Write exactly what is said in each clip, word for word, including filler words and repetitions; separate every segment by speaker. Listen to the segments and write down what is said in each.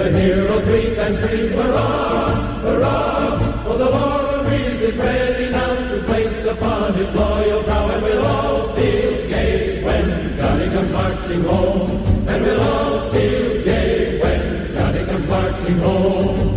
Speaker 1: the hero three times three, hurrah, hurrah! Oh, the laurel wreath is ready now to place upon his loyal brow, and we'll all feel gay when Johnny comes marching home. And we'll all feel gay when Johnny comes marching home.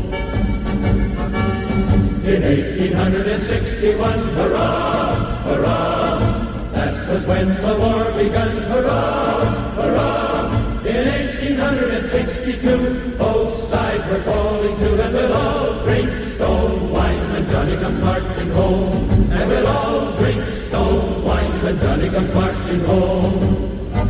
Speaker 1: In eighteen sixty-one, hurrah, hurrah! That was when the war begun, hurrah, hurrah! In eighteen sixty-two, both sides were falling to, and we'll all drink stone wine when Johnny comes marching home. And we'll all drink stone wine when Johnny comes marching home.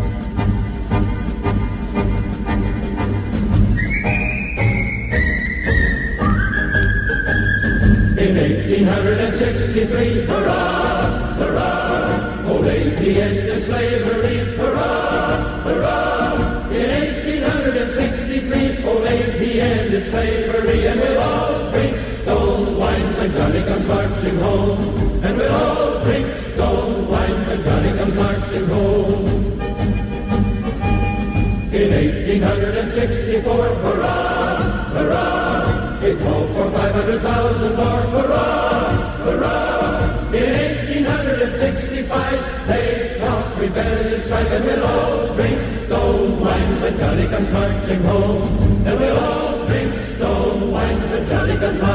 Speaker 1: In eighteen sixty-three, hurrah, hurrah! Old Abe ended slavery, hurrah, hurrah! In eighteen sixty-three, old Abe ended slavery, and we'll all drink stone wine when Johnny comes marching home. And we'll all drink stone wine when Johnny comes marching home. In eighteen sixty-four, hurrah, hurrah! It called for five hundred thousand more, hurrah, hurrah! In eighteen sixty-five, they talked rebellious strife, and we'll all drink stone wine when Johnny comes marching home. And we'll all drink stone wine when Johnny comes marching home.